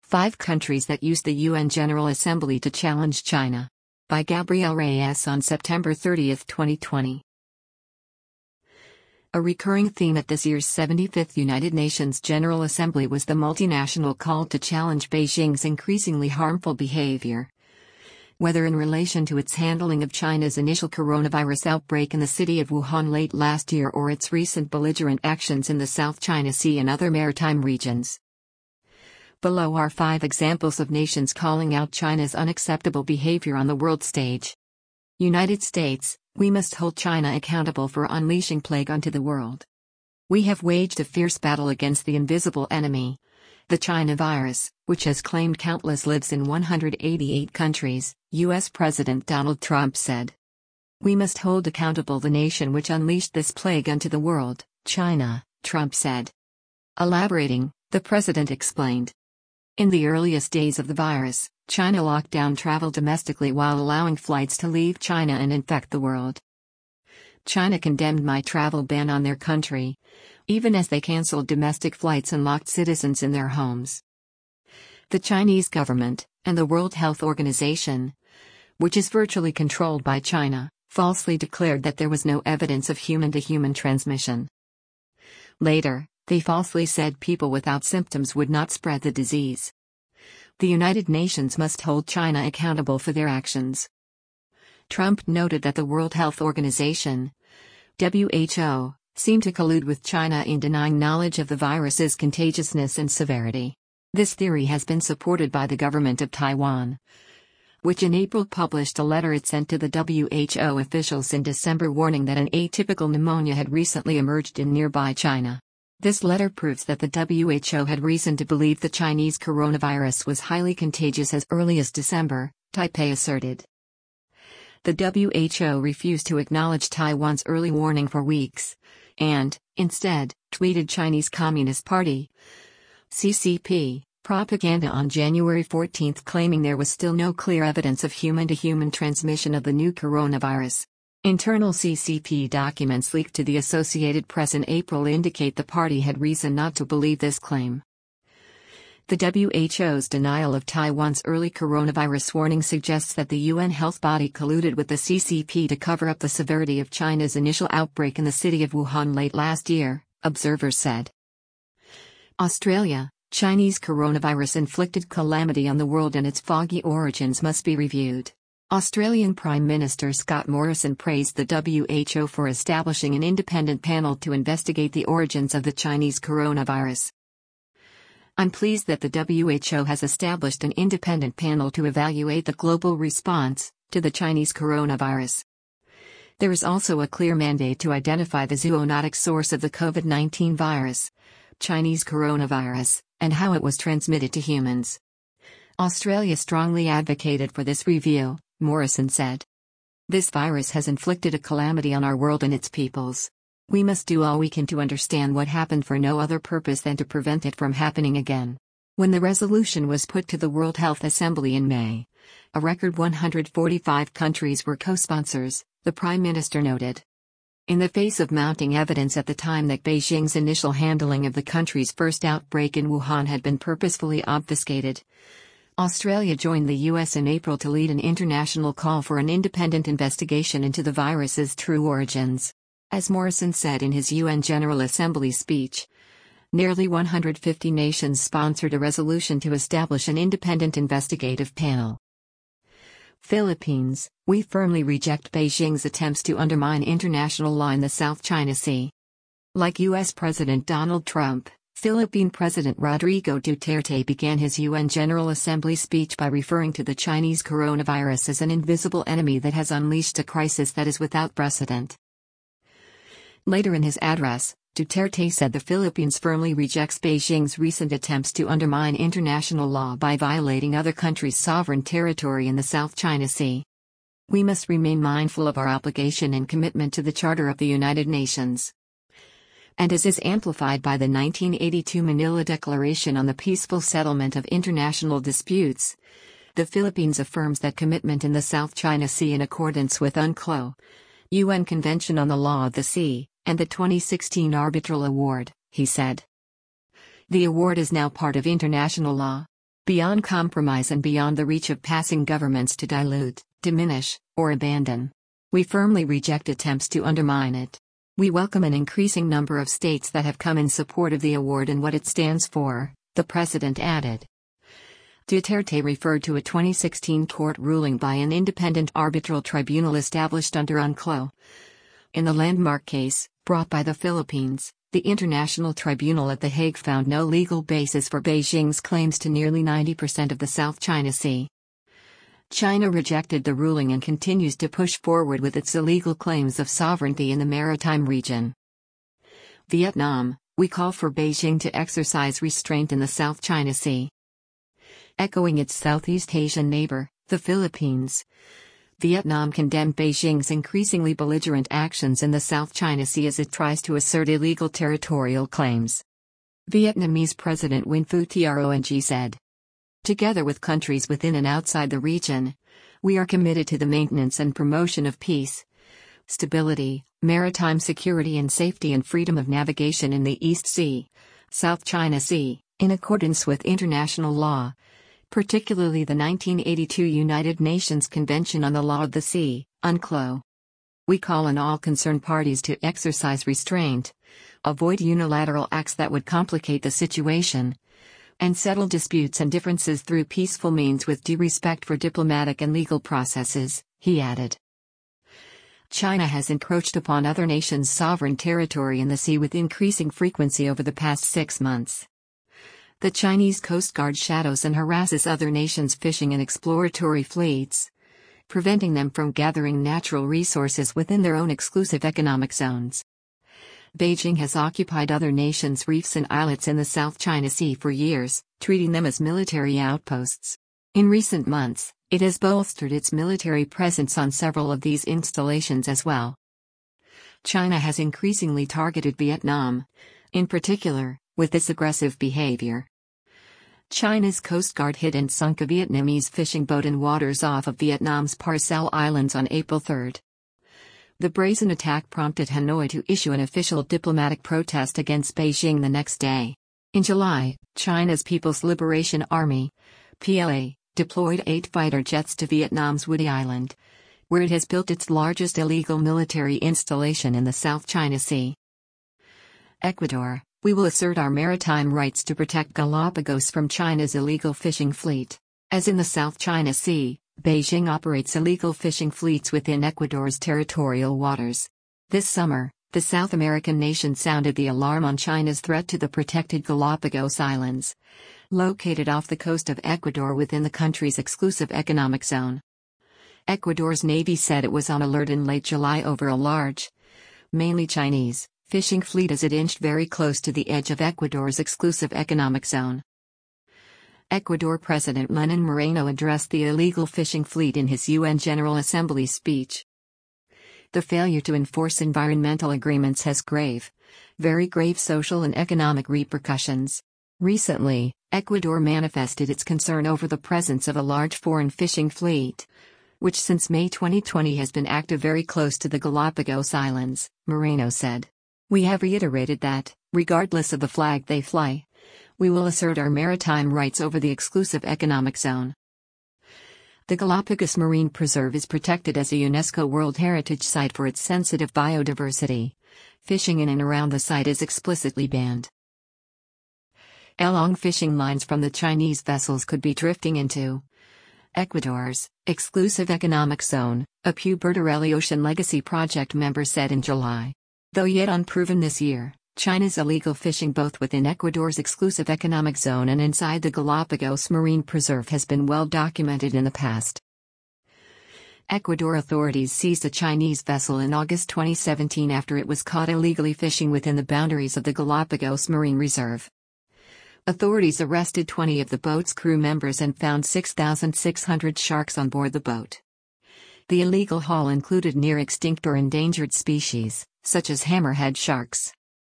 5 Countries That Use the UN General Assembly to Challenge China. By Gabriel Reyes on September 30, 2020. A recurring theme at this year's 75th United Nations General Assembly was the multinational call to challenge Beijing's increasingly harmful behavior. Whether in relation to its handling of China's initial coronavirus outbreak in the city of Wuhan late last year or its recent belligerent actions in the South China Sea and other maritime regions. Below are 5 examples of nations calling out China's unacceptable behavior on the world stage. United States, we must hold China accountable for unleashing plague onto the world. We have waged a fierce battle against the invisible enemy, the China virus, which has claimed countless lives in 188 countries, U.S. President Donald Trump said. We must hold accountable the nation which unleashed this plague onto the world, China, Trump said. Elaborating, the president explained. In the earliest days of the virus, China locked down travel domestically while allowing flights to leave China and infect the world. China condemned my travel ban on their country, even as they canceled domestic flights and locked citizens in their homes. The Chinese government, and the World Health Organization, which is virtually controlled by China, falsely declared that there was no evidence of human-to-human transmission. Later, they falsely said people without symptoms would not spread the disease. The United Nations must hold China accountable for their actions. Trump noted that the World Health Organization, WHO, seemed to collude with China in denying knowledge of the virus's contagiousness and severity. This theory has been supported by the government of Taiwan, which in April published a letter it sent to the WHO officials in December warning that an atypical pneumonia had recently emerged in nearby China. This letter proves that the WHO had reason to believe the Chinese coronavirus was highly contagious as early as December, Taipei asserted. The WHO refused to acknowledge Taiwan's early warning for weeks, and, instead, tweeted Chinese Communist Party (CCP) propaganda on January 14 claiming there was still no clear evidence of human-to-human transmission of the new coronavirus. Internal CCP documents leaked to the Associated Press in April indicate the party had reason not to believe this claim. The WHO's denial of Taiwan's early coronavirus warning suggests that the UN health body colluded with the CCP to cover up the severity of China's initial outbreak in the city of Wuhan late last year, observers said. Australia, Chinese coronavirus-inflicted calamity on the world and its foggy origins must be reviewed. Australian Prime Minister Scott Morrison praised the WHO for establishing an independent panel to investigate the origins of the Chinese coronavirus. I'm pleased that the WHO has established an independent panel to evaluate the global response to the Chinese coronavirus. There is also a clear mandate to identify the zoonotic source of the COVID-19 virus, Chinese coronavirus, and how it was transmitted to humans. Australia strongly advocated for this review, Morrison said. This virus has inflicted a calamity on our world and its peoples. We must do all we can to understand what happened for no other purpose than to prevent it from happening again. When the resolution was put to the World Health Assembly in May, a record 145 countries were co-sponsors, the Prime Minister noted. In the face of mounting evidence at the time that Beijing's initial handling of the country's first outbreak in Wuhan had been purposefully obfuscated, Australia joined the US in April to lead an international call for an independent investigation into the virus's true origins. As Morrison said in his UN General Assembly speech, nearly 150 nations sponsored a resolution to establish an independent investigative panel. Philippines, we firmly reject Beijing's attempts to undermine international law in the South China Sea. Like US President Donald Trump, Philippine President Rodrigo Duterte began his UN General Assembly speech by referring to the Chinese coronavirus as an invisible enemy that has unleashed a crisis that is without precedent. Later in his address, Duterte said the Philippines firmly rejects Beijing's recent attempts to undermine international law by violating other countries' sovereign territory in the South China Sea. We must remain mindful of our obligation and commitment to the Charter of the United Nations. And as is amplified by the 1982 Manila Declaration on the Peaceful Settlement of International Disputes, the Philippines affirms that commitment in the South China Sea in accordance with UNCLOS, UN Convention on the Law of the Sea, and the 2016 Arbitral Award, he said. The award is now part of international law. beyond compromise and beyond the reach of passing governments to dilute, diminish, or abandon. We firmly reject attempts to undermine it. We welcome an increasing number of states that have come in support of the award and what it stands for, the president added. Duterte referred to a 2016 court ruling by an independent arbitral tribunal established under UNCLOS. In the landmark case, brought by the Philippines, the International Tribunal at The Hague found no legal basis for Beijing's claims to nearly 90% of the South China Sea. China rejected the ruling and continues to push forward with its illegal claims of sovereignty in the maritime region. Vietnam, we call for Beijing to exercise restraint in the South China Sea. Echoing its Southeast Asian neighbor, the Philippines, Vietnam condemned Beijing's increasingly belligerent actions in the South China Sea as it tries to assert illegal territorial claims. Vietnamese President Nguyen Phu Trong said, "Together with countries within and outside the region, we are committed to the maintenance and promotion of peace, stability, maritime security and safety and freedom of navigation in the East Sea, South China Sea, in accordance with international law, particularly the 1982 United Nations Convention on the Law of the Sea, UNCLOS. We call on all concerned parties to exercise restraint, avoid unilateral acts that would complicate the situation, and settle disputes and differences through peaceful means with due respect for diplomatic and legal processes," he added. China has encroached upon other nations' sovereign territory in the sea with increasing frequency over the past 6 months. The Chinese Coast Guard shadows and harasses other nations' fishing and exploratory fleets, preventing them from gathering natural resources within their own exclusive economic zones. Beijing has occupied other nations' reefs and islets in the South China Sea for years, treating them as military outposts. In recent months, it has bolstered its military presence on several of these installations as well. China has increasingly targeted Vietnam, in particular, with this aggressive behavior. China's Coast Guard hit and sunk a Vietnamese fishing boat in waters off of Vietnam's Paracel Islands on April 3. The brazen attack prompted Hanoi to issue an official diplomatic protest against Beijing the next day. In July, China's People's Liberation Army, PLA, deployed 8 fighter jets to Vietnam's Woody Island, where it has built its largest illegal military installation in the South China Sea. Ecuador, we will assert our maritime rights to protect Galapagos from China's illegal fishing fleet. As in the South China Sea, Beijing operates illegal fishing fleets within Ecuador's territorial waters. This summer, the South American nation sounded the alarm on China's threat to the protected Galapagos Islands, located off the coast of Ecuador within the country's exclusive economic zone. Ecuador's Navy said it was on alert in late July over a large, mainly Chinese, fishing fleet as it inched very close to the edge of Ecuador's exclusive economic zone. Ecuador President Lenin Moreno addressed the illegal fishing fleet in his UN General Assembly speech. The failure to enforce environmental agreements has very grave social and economic repercussions. Recently, Ecuador manifested its concern over the presence of a large foreign fishing fleet, which since May 2020 has been active very close to the Galapagos Islands, Moreno said. "We have reiterated that, regardless of the flag they fly, we will assert our maritime rights over the exclusive economic zone." The Galapagos Marine Preserve is protected as a UNESCO World Heritage Site for its sensitive biodiversity. Fishing in and around the site is explicitly banned. Along fishing lines from the Chinese vessels could be drifting into Ecuador's exclusive economic zone, a Pew Bertarelli Ocean Legacy Project member said in July. Though yet unproven this year, China's illegal fishing both within Ecuador's exclusive economic zone and inside the Galapagos Marine Preserve has been well documented in the past. Ecuador authorities seized a Chinese vessel in August 2017 after it was caught illegally fishing within the boundaries of the Galapagos Marine Reserve. Authorities arrested 20 of the boat's crew members and found 6,600 sharks on board the boat. The illegal haul included near extinct or endangered species, such as hammerhead sharks.